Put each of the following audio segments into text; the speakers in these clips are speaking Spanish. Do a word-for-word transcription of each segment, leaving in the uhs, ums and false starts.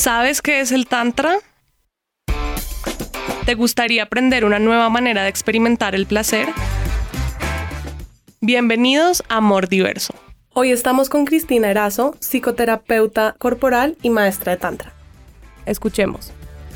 ¿Sabes qué es el Tantra? ¿Te gustaría aprender una nueva manera de experimentar el placer? Bienvenidos a Amor Diverso. Hoy estamos con Cristina Erazo, psicoterapeuta corporal y maestra de Tantra. Escuchemos.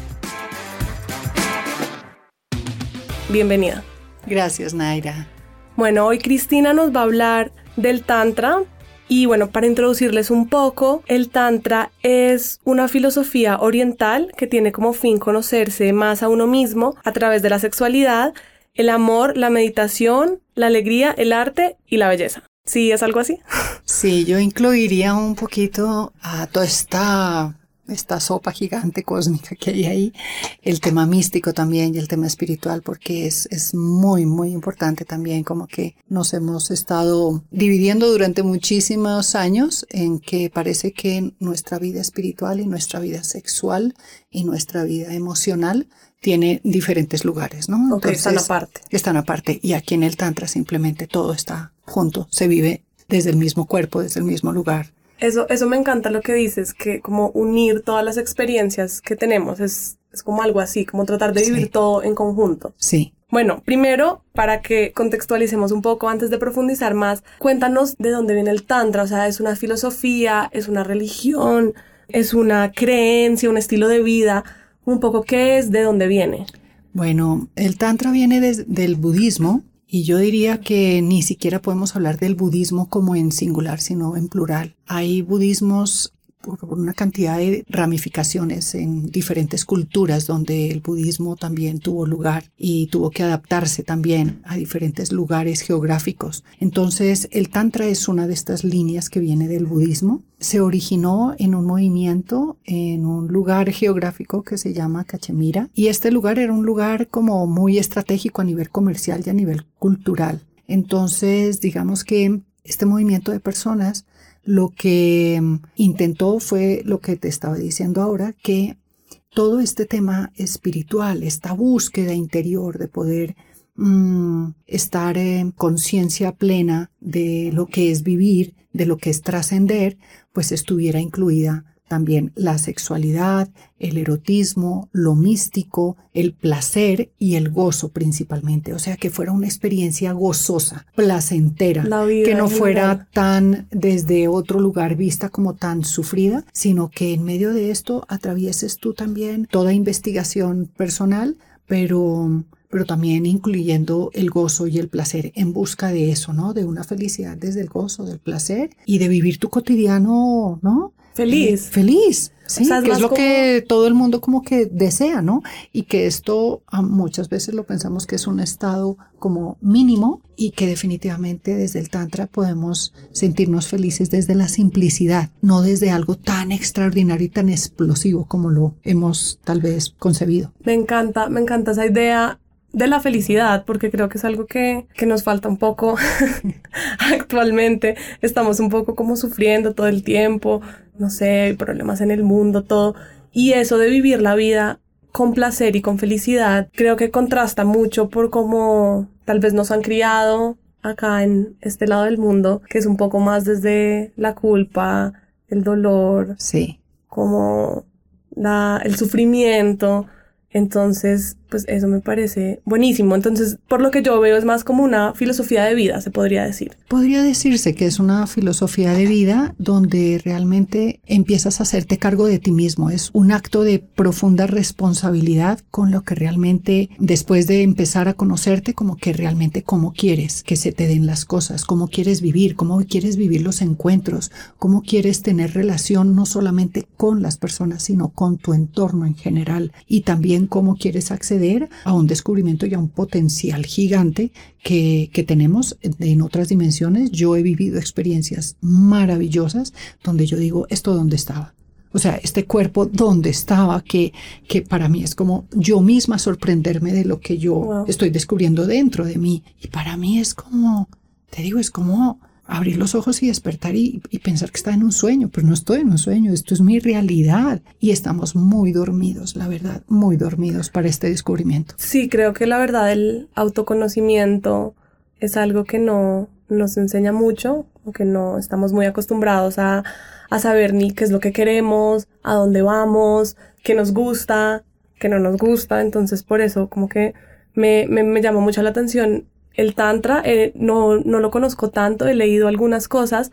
Bienvenida. Gracias, Naira. Bueno, hoy Cristina nos va a hablar del Tantra. Y bueno, para introducirles un poco, el Tantra es una filosofía oriental que tiene como fin conocerse más a uno mismo a través de la sexualidad, el amor, la meditación, la alegría, el arte y la belleza. ¿Sí es algo así? Sí, yo incluiría un poquito a toda esta, esta sopa gigante cósmica que hay ahí, el tema místico también y el tema espiritual, porque es, es muy, muy importante también, como que nos hemos estado dividiendo durante muchísimos años en que parece que nuestra vida espiritual y nuestra vida sexual y nuestra vida emocional tiene diferentes lugares, ¿no? Ok, Entonces, están aparte. Están aparte. Y aquí en el Tantra simplemente todo está junto. Se vive desde el mismo cuerpo, desde el mismo lugar. Eso, eso me encanta lo que dices, que como unir todas las experiencias que tenemos es, es como algo así, como tratar de vivir sí. todo en conjunto. Sí. Bueno, primero, para que contextualicemos un poco antes de profundizar más, cuéntanos de dónde viene el Tantra. O sea, ¿es una filosofía, es una religión, es una creencia, un estilo de vida? Un poco, ¿qué es? ¿De dónde viene? Bueno, el Tantra viene de, del budismo y yo diría que ni siquiera podemos hablar del budismo como en singular, sino en plural. Hay budismos por una cantidad de ramificaciones en diferentes culturas donde el budismo también tuvo lugar y tuvo que adaptarse también a diferentes lugares geográficos. Entonces, el Tantra es una de estas líneas que viene del budismo. Se originó en un movimiento en un lugar geográfico que se llama Cachemira y este lugar era un lugar como muy estratégico a nivel comercial y a nivel cultural. Entonces, digamos que este movimiento de personas lo que intentó fue lo que te estaba diciendo ahora, que todo este tema espiritual, esta búsqueda interior de poder mmm, estar en conciencia plena de lo que es vivir, de lo que es trascender, pues estuviera incluida también la sexualidad, el erotismo, lo místico, el placer y el gozo principalmente. O sea, que fuera una experiencia gozosa, placentera, que no fuera tan desde otro lugar vista como tan sufrida, sino que en medio de esto atravieses tú también toda investigación personal, pero... pero también incluyendo el gozo y el placer en busca de eso, ¿no? De una felicidad desde el gozo, del placer y de vivir tu cotidiano, ¿no? Feliz. Eh, feliz, sí, o sea, es que es lo como... que todo el mundo como que desea, ¿no? Y que esto muchas veces lo pensamos que es un estado como mínimo y que definitivamente desde el Tantra podemos sentirnos felices desde la simplicidad, no desde algo tan extraordinario y tan explosivo como lo hemos tal vez concebido. Me encanta, me encanta esa idea de la felicidad, porque creo que es algo que, que nos falta un poco actualmente. Estamos un poco como sufriendo todo el tiempo, no sé, hay problemas en el mundo, todo. Y eso de vivir la vida con placer y con felicidad, creo que contrasta mucho por cómo tal vez nos han criado acá en este lado del mundo, que es un poco más desde la culpa, el dolor, sí, como la, el sufrimiento. Entonces, pues eso me parece buenísimo. Entonces, por lo que yo veo, es más como una filosofía de vida, se podría decir. Podría decirse que es una filosofía de vida donde realmente empiezas a hacerte cargo de ti mismo. Es un acto de profunda responsabilidad con lo que realmente, después de empezar a conocerte, como que realmente cómo quieres que se te den las cosas, cómo quieres vivir, cómo quieres vivir los encuentros, cómo quieres tener relación no solamente con las personas, sino con tu entorno en general y también cómo quieres acceder a un descubrimiento y a un potencial gigante que, que tenemos en otras dimensiones. Yo he vivido experiencias maravillosas donde yo digo, ¿esto dónde estaba? O sea, este cuerpo, ¿dónde estaba? Que, que para mí es como yo misma sorprenderme de lo que yo wow. estoy descubriendo dentro de mí. Y para mí es como, te digo, es como abrir los ojos y despertar y, y pensar que está en un sueño, pero no estoy en un sueño, esto es mi realidad y estamos muy dormidos, la verdad, muy dormidos para este descubrimiento. Sí, creo que la verdad el autoconocimiento es algo que no nos enseña mucho, o que no estamos muy acostumbrados a, a saber ni qué es lo que queremos, a dónde vamos, qué nos gusta, qué no nos gusta. Entonces por eso como que me, me, me llama mucho la atención el tantra. Eh, no, no lo conozco tanto, he leído algunas cosas,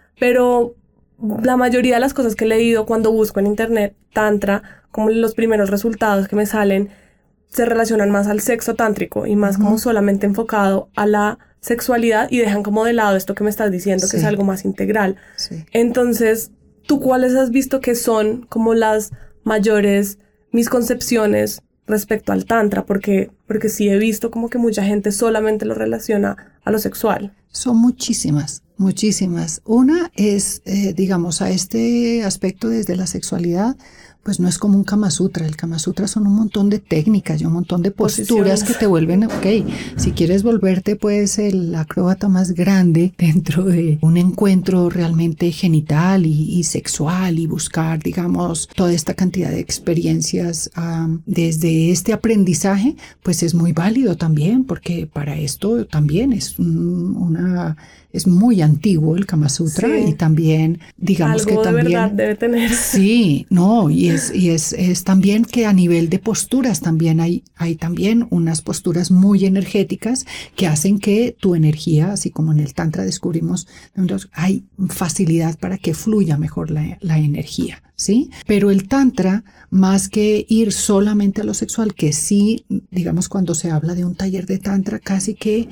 pero la mayoría de las cosas que he leído cuando busco en internet tantra, como los primeros resultados que me salen, se relacionan más al sexo tántrico y más uh-huh. como solamente enfocado a la sexualidad y dejan como de lado esto que me estás diciendo, sí. que es algo más integral. Sí. Entonces, ¿tú cuáles has visto que son como las mayores misconcepciones respecto al tantra? Porque, porque sí he visto como que mucha gente solamente lo relaciona a lo sexual. Son muchísimas, muchísimas. Una es, eh, digamos, a este aspecto desde la sexualidad, pues no es como un Kama Sutra. El Kama Sutra son un montón de técnicas y un montón de posturas que te vuelven, ok, si quieres volverte pues el acróbata más grande dentro de un encuentro realmente genital y, y sexual y buscar, digamos, toda esta cantidad de experiencias um, desde este aprendizaje, pues es muy válido también, porque para esto también es un, una... Es muy antiguo el Kama Sutra sí. y también, digamos algo que también... de verdad debe tener. Sí, no, y es, y es, es también que a nivel de posturas también hay, hay también unas posturas muy energéticas que hacen que tu energía, así como en el Tantra descubrimos, hay facilidad para que fluya mejor la, la energía, ¿sí? Pero el Tantra, más que ir solamente a lo sexual, que sí, digamos, cuando se habla de un taller de Tantra, casi que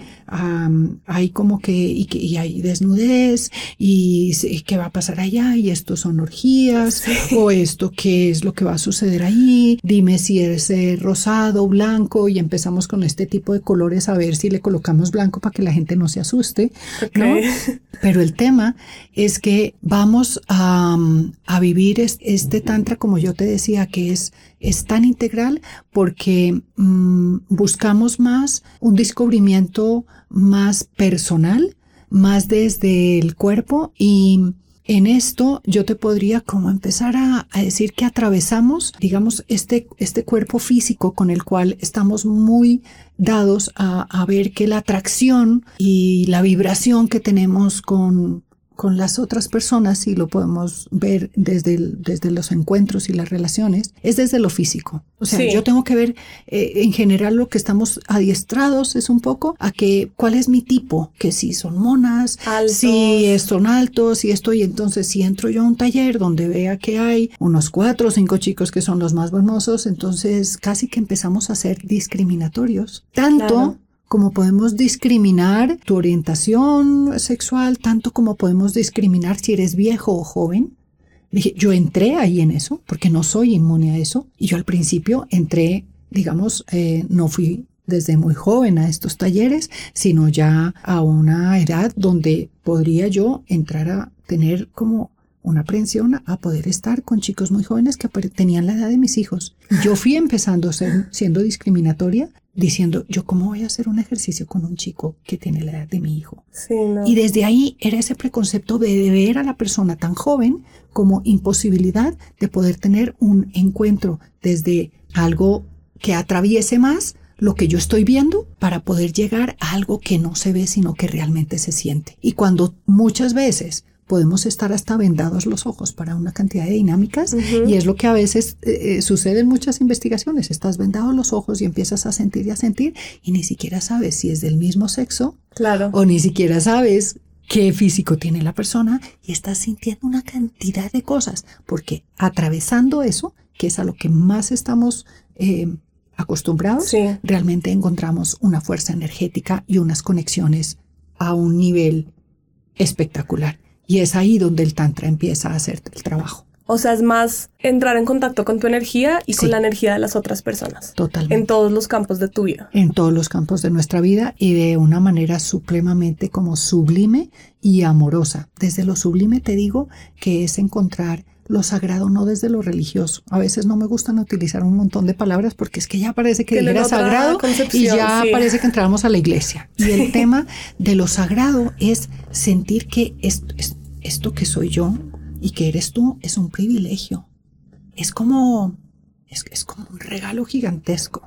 um, hay como que... Y que y hay desnudez y qué va a pasar allá y esto son orgías sí. o esto qué es lo que va a suceder ahí, dime si es eh, rosado, blanco y empezamos con este tipo de colores a ver si le colocamos blanco para que la gente no se asuste, okay. ¿no? Pero el tema es que vamos a, a vivir este tantra como yo te decía que es, es tan integral porque mmm, buscamos más un descubrimiento más personal, más desde el cuerpo y en esto yo te podría como empezar a, a decir que atravesamos, digamos, este, este cuerpo físico con el cual estamos muy dados a, a ver que la atracción y la vibración que tenemos con... con las otras personas, y lo podemos ver desde, el, desde los encuentros y las relaciones, es desde lo físico. O sea, sí. yo tengo que ver, eh, en general lo que estamos adiestrados es un poco a que, ¿cuál es mi tipo? Que si son monas, altos. si son altos y esto, y entonces si entro yo a un taller donde vea que hay unos cuatro o cinco chicos que son los más hermosos, entonces casi que empezamos a ser discriminatorios. Tanto... Claro. Como podemos discriminar tu orientación sexual, tanto como podemos discriminar si eres viejo o joven. Dije, yo entré ahí en eso, porque no soy inmune a eso. Y yo al principio entré, digamos, eh, no fui desde muy joven a estos talleres, sino ya a una edad donde podría yo entrar a tener como una aprensión a poder estar con chicos muy jóvenes que tenían la edad de mis hijos. Yo fui empezando a ser, siendo discriminatoria, diciendo, ¿yo cómo voy a hacer un ejercicio con un chico que tiene la edad de mi hijo? Sí, no. Y desde ahí era ese preconcepto de ver a la persona tan joven como imposibilidad de poder tener un encuentro desde algo que atraviese más lo que yo estoy viendo para poder llegar a algo que no se ve, sino que realmente se siente. Y cuando muchas veces podemos estar hasta vendados los ojos para una cantidad de dinámicas uh-huh. y es lo que a veces eh, sucede en muchas investigaciones. Estás vendado los ojos y empiezas a sentir y a sentir y ni siquiera sabes si es del mismo sexo claro. o ni siquiera sabes qué físico tiene la persona y estás sintiendo una cantidad de cosas porque atravesando eso, que es a lo que más estamos eh, acostumbrados, sí. realmente encontramos una fuerza energética y unas conexiones a un nivel espectacular. Y es ahí donde el tantra empieza a hacer el trabajo. O sea, es más entrar en contacto con tu energía y sí. con la energía de las otras personas. Totalmente. En todos los campos de tu vida. En todos los campos de nuestra vida y de una manera supremamente como sublime y amorosa. Desde lo sublime te digo que es encontrar lo sagrado, no desde lo religioso. A veces no me gustan utilizar un montón de palabras porque es que ya parece que era sagrado y ya sí. parece que entramos a la iglesia. Y el tema de lo sagrado es sentir que esto, esto que soy yo y que eres tú es un privilegio. Es como, es, es como un regalo gigantesco.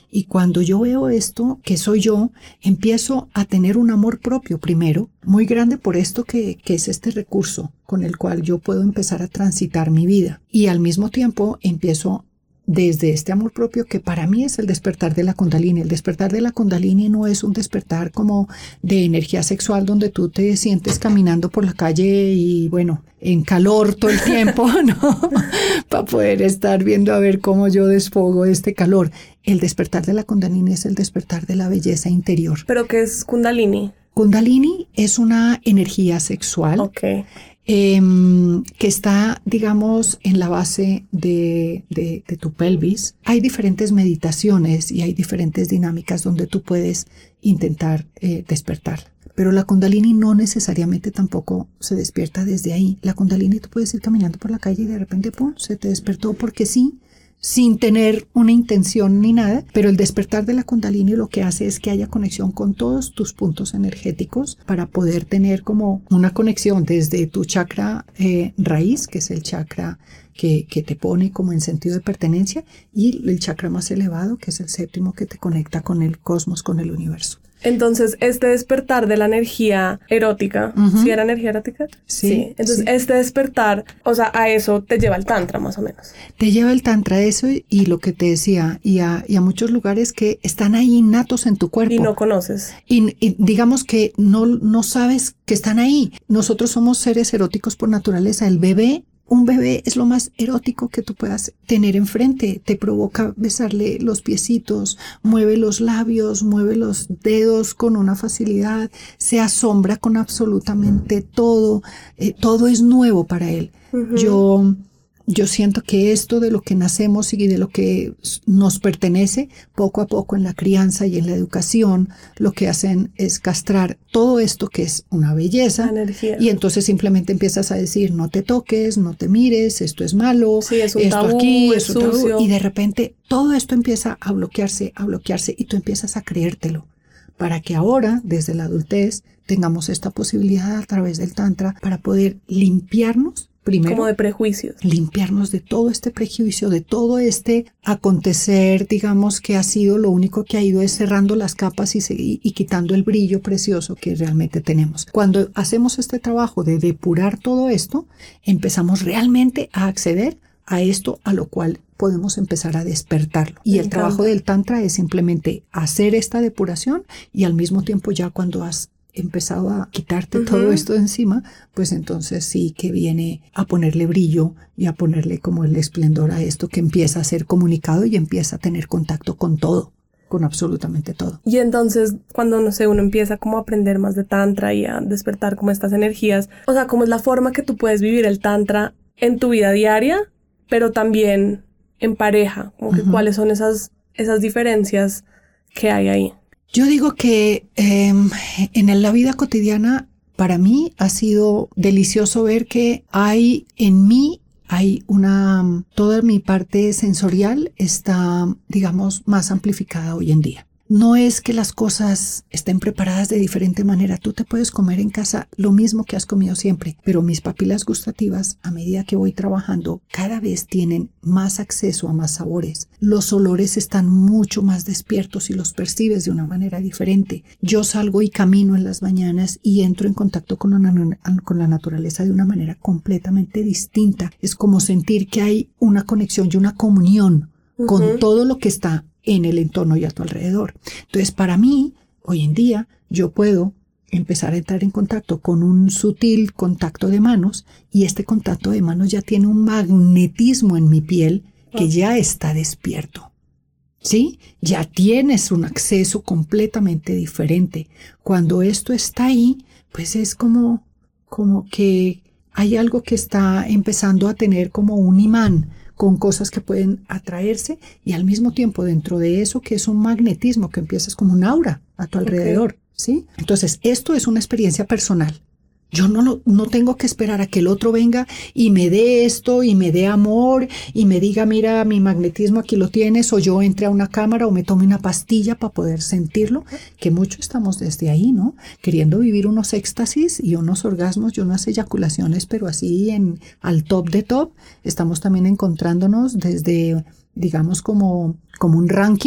Y cuando yo veo esto, que soy yo, empiezo a tener un amor propio primero, muy grande por esto que, que es este recurso con el cual yo puedo empezar a transitar mi vida. Y al mismo tiempo empiezo desde este amor propio que para mí es el despertar de la Kundalini. El despertar de la Kundalini no es un despertar como de energía sexual donde tú te sientes caminando por la calle y bueno, en calor todo el tiempo, ¿no? Para poder estar viendo a ver cómo yo desfogo este calor. El despertar de la Kundalini es el despertar de la belleza interior. ¿Pero qué es Kundalini? Kundalini es una energía sexual. Okay. Eh, que está, digamos, en la base de, de, de tu pelvis. Hay diferentes meditaciones y hay diferentes dinámicas donde tú puedes intentar eh, despertar. Pero la Kundalini no necesariamente tampoco se despierta desde ahí. La Kundalini tú puedes ir caminando por la calle y de repente, pum, se te despertó porque sí, sin tener una intención ni nada, pero el despertar de la Kundalini lo que hace es que haya conexión con todos tus puntos energéticos para poder tener como una conexión desde tu chakra eh, raíz, que es el chakra que, que te pone como en sentido de pertenencia, y el chakra más elevado, que es el séptimo, que te conecta con el cosmos, con el universo. Entonces, este despertar de la energía erótica, uh-huh. ¿sí era energía erótica? Sí. sí. Entonces, sí. este despertar, o sea, a eso te lleva el tantra más o menos. Te lleva el tantra a eso y, y lo que te decía, y a, y a muchos lugares que están ahí innatos en tu cuerpo. Y no conoces. Y, y digamos que no, no sabes que están ahí. Nosotros somos seres eróticos por naturaleza. El bebé Un bebé es lo más erótico que tú puedas tener enfrente. Te provoca besarle los piecitos, mueve los labios, mueve los dedos con una facilidad, se asombra con absolutamente todo. Eh, todo es nuevo para él. Uh-huh. Yo... Yo siento que esto de lo que nacemos y de lo que nos pertenece, poco a poco en la crianza y en la educación, lo que hacen es castrar todo esto que es una belleza. Y entonces simplemente empiezas a decir, no te toques, no te mires, esto es malo, sí, es un esto tabú, aquí, es es un tabú. sucio. Y de repente todo esto empieza a bloquearse, a bloquearse y tú empiezas a creértelo. Para que ahora, desde la adultez, tengamos esta posibilidad a través del tantra para poder limpiarnos. Primero, como de prejuicios. Limpiarnos de todo este prejuicio, de todo este acontecer, digamos, que ha sido lo único que ha ido es cerrando las capas y, y, y quitando el brillo precioso que realmente tenemos. Cuando hacemos este trabajo de depurar todo esto, empezamos realmente a acceder a esto a lo cual podemos empezar a despertarlo. Y el trabajo del tantra es simplemente hacer esta depuración y al mismo tiempo ya cuando has empezado a quitarte uh-huh. todo esto de encima, pues entonces sí que viene a ponerle brillo y a ponerle como el esplendor a esto que empieza a ser comunicado y empieza a tener contacto con todo, con absolutamente todo. Y entonces cuando, no sé, uno empieza como a aprender más de tantra y a despertar como estas energías, o sea, ¿cómo es la forma que tú puedes vivir el tantra en tu vida diaria, pero también en pareja? Como que uh-huh. ¿cuáles son esas, esas diferencias que hay ahí? Yo digo que eh, en la vida cotidiana para mí ha sido delicioso ver que hay en mí, hay una, toda mi parte sensorial está, digamos, más amplificada hoy en día. No es que las cosas estén preparadas de diferente manera. Tú te puedes comer en casa lo mismo que has comido siempre, pero mis papilas gustativas, a medida que voy trabajando, cada vez tienen más acceso a más sabores. Los olores están mucho más despiertos y los percibes de una manera diferente. Yo salgo y camino en las mañanas y entro en contacto con la, con la naturaleza de una manera completamente distinta. Es como sentir que hay una conexión y una comunión uh-huh. con todo lo que está en el entorno y a tu alrededor. Entonces, para mí, hoy en día, yo puedo empezar a entrar en contacto con un sutil contacto de manos y este contacto de manos ya tiene un magnetismo en mi piel que ya está despierto. ¿Sí? Ya tienes un acceso completamente diferente. Cuando esto está ahí, pues es como, como que hay algo que está empezando a tener como un imán con cosas que pueden atraerse y al mismo tiempo dentro de eso que es un magnetismo que empiezas como un aura a tu alrededor, okay. ¿sí? Entonces esto es una experiencia personal. Yo no, lo, no tengo que esperar a que el otro venga y me dé esto y me dé amor y me diga, mira, mi magnetismo aquí lo tienes, o yo entre a una cámara o me tome una pastilla para poder sentirlo, que mucho estamos desde ahí, ¿no? Queriendo vivir unos éxtasis y unos orgasmos y unas eyaculaciones, pero así en al top de top, estamos también encontrándonos desde, digamos, como, como un ranking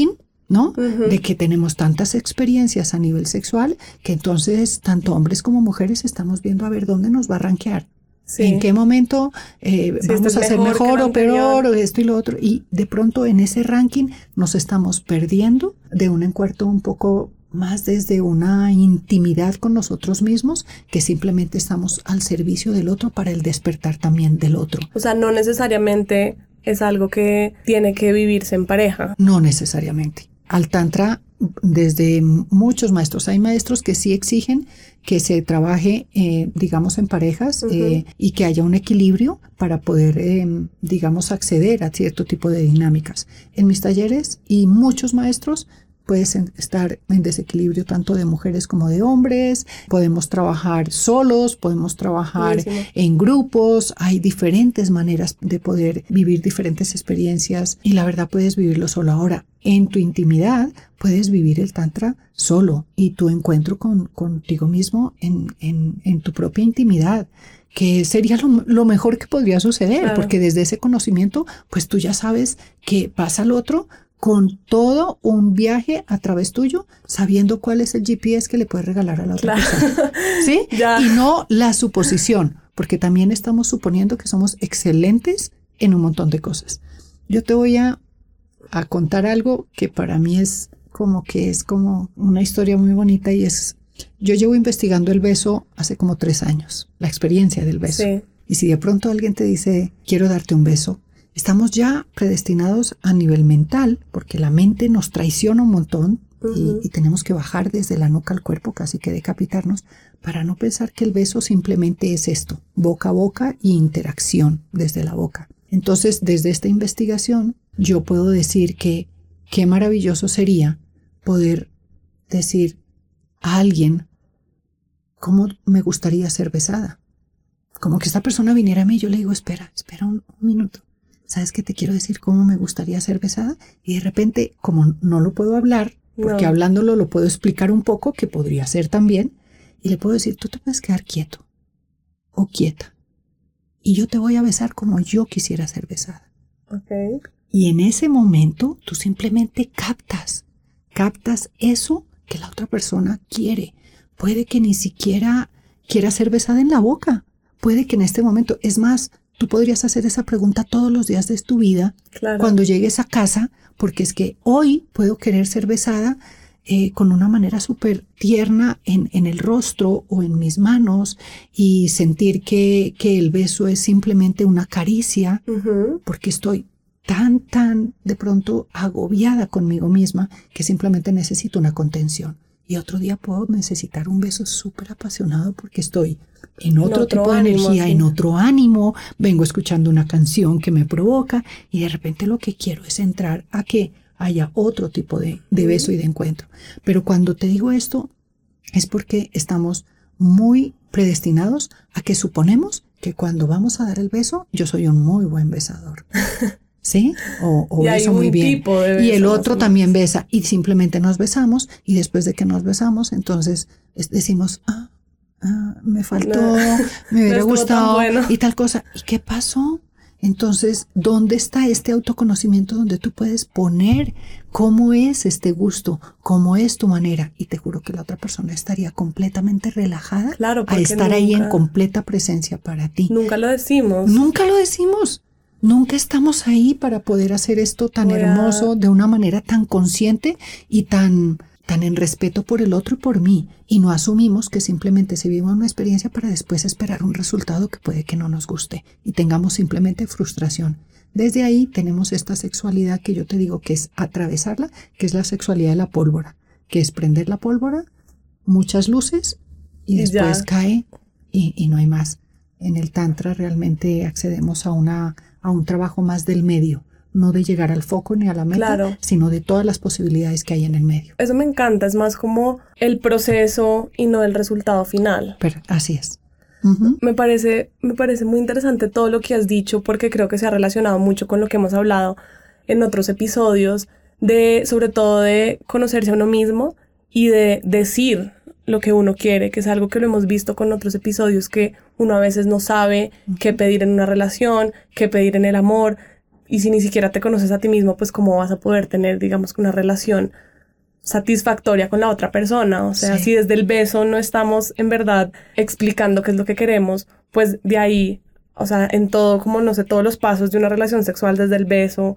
¿no? Uh-huh. De que tenemos tantas experiencias a nivel sexual que entonces tanto hombres como mujeres estamos viendo a ver dónde nos va a rankear. Sí. ¿En qué momento eh, sí, vamos a ser mejor, mejor o peor o esto y lo otro? Y de pronto en ese ranking nos estamos perdiendo de un encuentro un poco más desde una intimidad con nosotros mismos, que simplemente estamos al servicio del otro para el despertar también del otro. O sea, no necesariamente es algo que tiene que vivirse en pareja. No necesariamente. Al Tantra, desde muchos maestros, hay maestros que sí exigen que se trabaje, eh, digamos, en parejas uh-huh. eh, y que haya un equilibrio para poder, eh, digamos, acceder a cierto tipo de dinámicas. En mis talleres y muchos maestros puedes estar en desequilibrio tanto de mujeres como de hombres, podemos trabajar solos, podemos trabajar Buenísimo. En grupos, hay diferentes maneras de poder vivir diferentes experiencias y la verdad puedes vivirlo solo. Ahora, en tu intimidad puedes vivir el Tantra solo y tu encuentro con, contigo mismo en, en, en tu propia intimidad, que sería lo, lo mejor que podría suceder, claro. porque desde ese conocimiento pues tú ya sabes que pasa al otro con todo un viaje a través tuyo, sabiendo cuál es el G P S que le puedes regalar a la otra claro. persona. ¿Sí? Ya. Y no la suposición, porque también estamos suponiendo que somos excelentes en un montón de cosas. Yo te voy a, a contar algo que para mí es como que es como una historia muy bonita y es, yo llevo investigando el beso hace como tres años, la experiencia del beso. Sí. Y si de pronto alguien te dice, quiero darte un beso, estamos ya predestinados a nivel mental, porque la mente nos traiciona un montón uh-huh. y, y tenemos que bajar desde la nuca al cuerpo, casi que decapitarnos, para no pensar que el beso simplemente es esto, boca a boca y interacción desde la boca. Entonces, desde esta investigación, yo puedo decir que qué maravilloso sería poder decir a alguien cómo me gustaría ser besada. Como que esta persona viniera a mí y yo le digo, espera, espera un, un minuto. ¿Sabes qué te quiero decir? ¿Cómo me gustaría ser besada? Y de repente, como no lo puedo hablar, porque no. hablándolo lo puedo explicar un poco, que podría ser también, y le puedo decir, tú te puedes quedar quieto o quieta. Y yo te voy a besar como yo quisiera ser besada. Okay. Y en ese momento, tú simplemente captas, captas eso que la otra persona quiere. Puede que ni siquiera quiera ser besada en la boca. Puede que en este momento, es más, tú podrías hacer esa pregunta todos los días de tu vida, claro. cuando llegues a casa, porque es que hoy puedo querer ser besada eh, con una manera súper tierna en, en el rostro o en mis manos y sentir que, que el beso es simplemente una caricia, uh-huh. porque estoy tan, tan de pronto agobiada conmigo misma que simplemente necesito una contención. Y otro día puedo necesitar un beso súper apasionado porque estoy en otro, en otro tipo de ánimo, energía, sí. en otro ánimo, vengo escuchando una canción que me provoca y de repente lo que quiero es entrar a que haya otro tipo de, de beso y de encuentro. Pero cuando te digo esto es porque estamos muy predestinados a que suponemos que cuando vamos a dar el beso yo soy un muy buen besador. ¿Sí? O, o beso muy bien. Y el otro también besa y simplemente nos besamos y después de que nos besamos entonces decimos, ah, ah me faltó, no, me hubiera no gustado bueno. y tal cosa. ¿Y qué pasó? Entonces, ¿dónde está este autoconocimiento donde tú puedes poner cómo es este gusto, cómo es tu manera? Y te juro que la otra persona estaría completamente relajada claro, a estar nunca, ahí en completa presencia para ti. Nunca lo decimos. Nunca lo decimos. Nunca estamos ahí para poder hacer esto tan Voy hermoso, a... de una manera tan consciente y tan, tan en respeto por el otro y por mí. Y no asumimos que simplemente se vive una experiencia para después esperar un resultado que puede que no nos guste y tengamos simplemente frustración. Desde ahí tenemos esta sexualidad que yo te digo que es atravesarla, que es la sexualidad de la pólvora, que es prender la pólvora, muchas luces y después ya. cae y, y no hay más. En el Tantra realmente accedemos a una... a un trabajo más del medio, no de llegar al foco ni a la meta, claro. sino de todas las posibilidades que hay en el medio. Eso me encanta, es más como el proceso y no el resultado final. Pero así es. Uh-huh. Me parece, me parece muy interesante todo lo que has dicho porque creo que se ha relacionado mucho con lo que hemos hablado en otros episodios, de sobre todo de conocerse a uno mismo y de decir lo que uno quiere, que es algo que lo hemos visto con otros episodios, que uno a veces no sabe qué pedir en una relación, qué pedir en el amor. Y si ni siquiera te conoces a ti mismo, pues cómo vas a poder tener, digamos, una relación satisfactoria con la otra persona. O sea, sí. Si desde el beso no estamos en verdad explicando qué es lo que queremos, pues de ahí, o sea, en todo, como no sé, todos los pasos de una relación sexual, desde el beso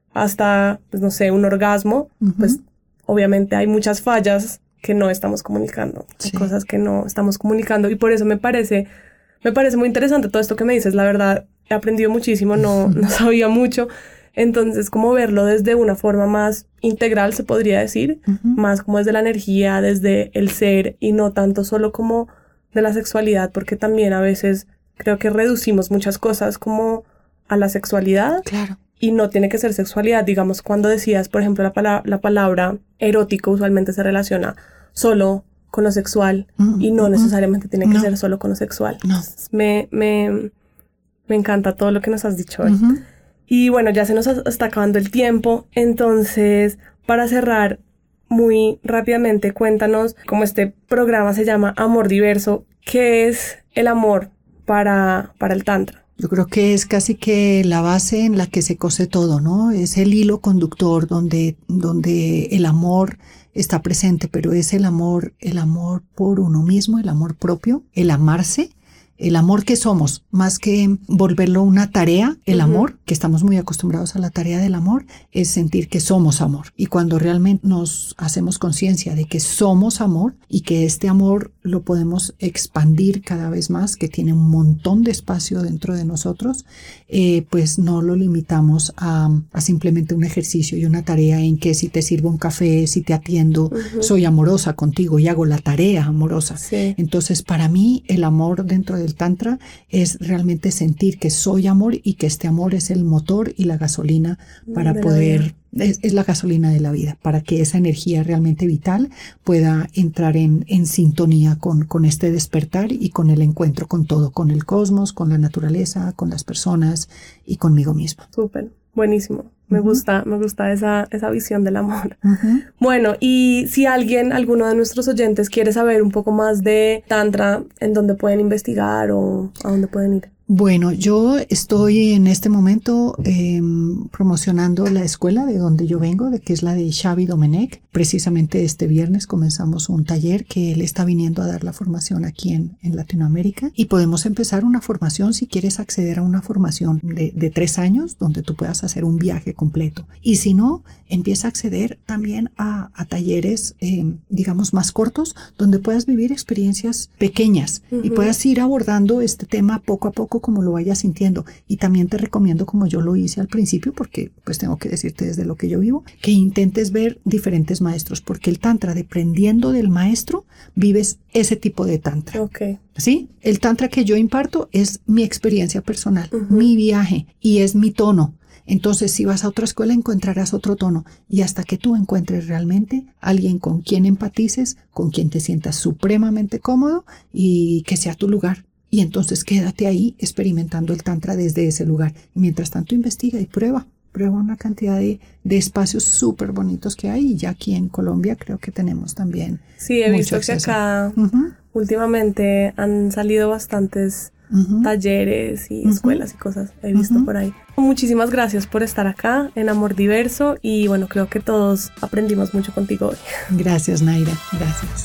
hasta, pues no sé, un orgasmo, uh-huh. pues obviamente hay muchas fallas que no estamos comunicando, sí. Hay cosas que no estamos comunicando, y por eso me parece, me parece muy interesante todo esto que me dices. La verdad, he aprendido muchísimo, no, no sabía mucho. Entonces, como verlo desde una forma más integral, se podría decir, uh-huh. más como desde la energía, desde el ser, y no tanto solo como de la sexualidad, porque también a veces creo que reducimos muchas cosas como a la sexualidad. Claro. Y no tiene que ser sexualidad. Digamos, cuando decías, por ejemplo, la, pala- la palabra erótico usualmente se relaciona solo con lo sexual, uh-huh. y no uh-huh. necesariamente tiene que no. ser solo con lo sexual. No. Entonces, me, me, me encanta todo lo que nos has dicho hoy. Uh-huh. Y bueno, ya se nos está acabando el tiempo, entonces, para cerrar muy rápidamente, cuéntanos cómo este programa se llama Amor Diverso. ¿Qué es el amor para, para el Tantra? Yo creo que es casi que la base en la que se cose todo, ¿no? Es el hilo conductor donde, donde el amor está presente, pero es el amor, el amor por uno mismo, el amor propio, el amarse. El amor que somos, más que volverlo una tarea, el uh-huh. amor, que estamos muy acostumbrados a la tarea del amor, es sentir que somos amor. Y cuando realmente nos hacemos conciencia de que somos amor y que este amor lo podemos expandir cada vez más, que tiene un montón de espacio dentro de nosotros, eh, pues no lo limitamos a, a simplemente un ejercicio y una tarea en que si te sirvo un café, si te atiendo, uh-huh. soy amorosa contigo y hago la tarea amorosa. Sí. Entonces, para mí, el amor dentro del Tantra es realmente sentir que soy amor y que este amor es el motor y la gasolina para de poder, es, es la gasolina de la vida, para que esa energía realmente vital pueda entrar en, en sintonía con, con este despertar y con el encuentro con todo, con el cosmos, con la naturaleza, con las personas y conmigo misma. Súper, buenísimo. Me uh-huh. gusta, me gusta esa, esa visión del amor. Uh-huh. Bueno, y si alguien, alguno de nuestros oyentes quiere saber un poco más de Tantra, ¿en dónde pueden investigar o a dónde pueden ir? Bueno, yo estoy en este momento eh, promocionando la escuela de donde yo vengo, de que es la de Xavi Domenech. Precisamente este viernes comenzamos un taller que él está viniendo a dar la formación aquí en, en Latinoamérica, y podemos empezar una formación si quieres acceder a una formación de, de tres años donde tú puedas hacer un viaje completo. Y si no, empieza a acceder también a, a talleres, eh, digamos, más cortos, donde puedas vivir experiencias pequeñas uh-huh. y puedas ir abordando este tema poco a poco como lo vayas sintiendo. Y también te recomiendo, como yo lo hice al principio, porque pues tengo que decirte desde lo que yo vivo, que intentes ver diferentes maestros, porque el Tantra, dependiendo del maestro, vives ese tipo de Tantra. Okay. ¿Sí? El Tantra que yo imparto es mi experiencia personal, uh-huh. mi viaje, y es mi tono. Entonces, si vas a otra escuela, encontrarás otro tono. Y hasta que tú encuentres realmente alguien con quien empatices, con quien te sientas supremamente cómodo y que sea tu lugar. Y entonces quédate ahí experimentando el Tantra desde ese lugar. Y mientras tanto, investiga y prueba. Prueba una cantidad de, de espacios súper bonitos que hay. Y ya aquí en Colombia creo que tenemos también. Sí, he visto que acá uh-huh. últimamente han salido bastantes uh-huh. talleres y uh-huh. escuelas y cosas. He visto uh-huh. por ahí. Muchísimas gracias por estar acá en Amor Diverso. Y bueno, creo que todos aprendimos mucho contigo hoy. Gracias, Naira. Gracias.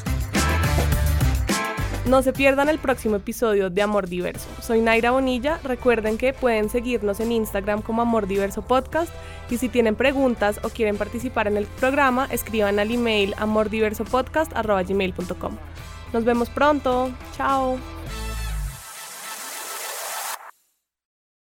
No se pierdan el próximo episodio de Amor Diverso. Soy Naira Bonilla. Recuerden que pueden seguirnos en Instagram como Amor Diverso Podcast. Y si tienen preguntas o quieren participar en el programa, escriban al email amordiversopodcast arroba gmail punto com. Nos vemos pronto. Chao.